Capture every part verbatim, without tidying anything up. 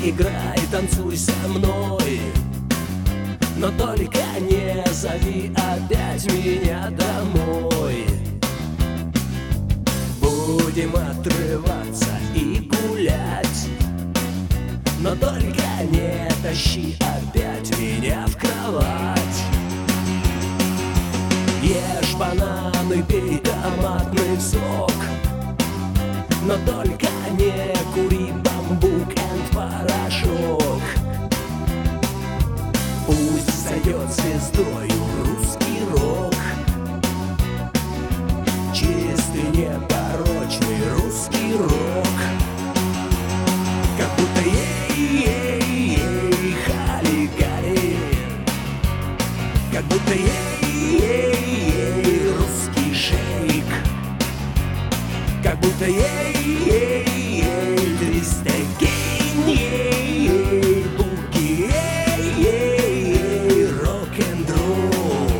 играй, танцуй со мной, но только не зови опять меня домой. Будем отрываться и гулять, но только не тащи опять меня в кровать. Ешь бананы, пей томатный сок, но только не кури бамбук энд порошок. Пусть сойдет звездою русский рок, чистый, непорочный русский рок. Как будто ей-ей-ей, хали-гали, как будто ей-ей-ей, русский шейк, как будто ей-ей-ей, твистегейн, ей-ей, буги, ей-ей-ей, рок-н-ролл.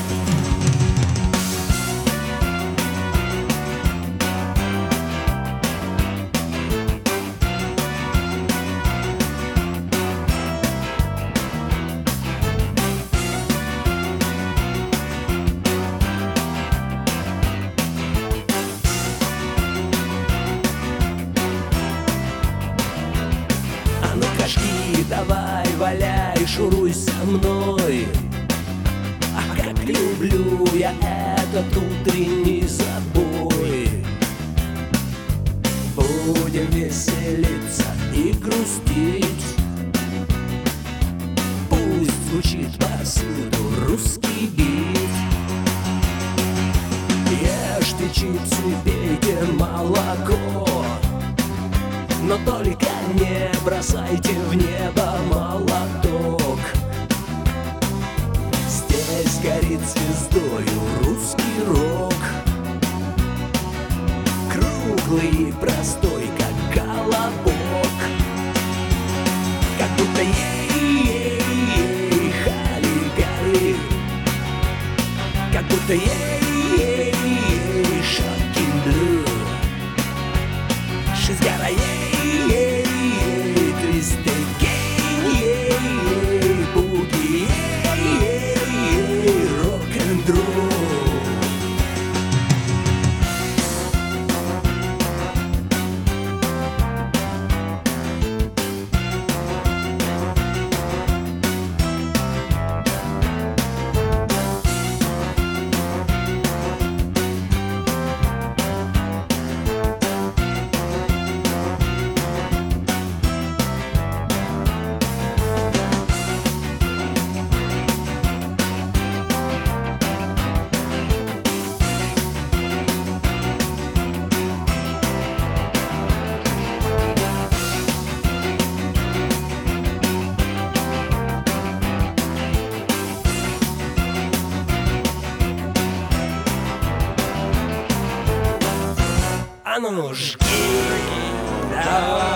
Давай, валяй, шуруй со мной. Ах, как люблю я этот утренний забой. Будем веселиться и грустить, пусть звучит повсюду русский бит. Ешьте чипсы, пейте молоко, но только не бросайте в небо молоток. Здесь горит звездою русский рок, круглый и простой, как колобок. Как будто ей-ей-ей, хали-гали, как будто ей-ей-ей, shocking blue. She's got a ей-ей-ей, твистегейн, ей-ей, буги, ей-ей-ей, рок-н-ролл. А ну жги, давай.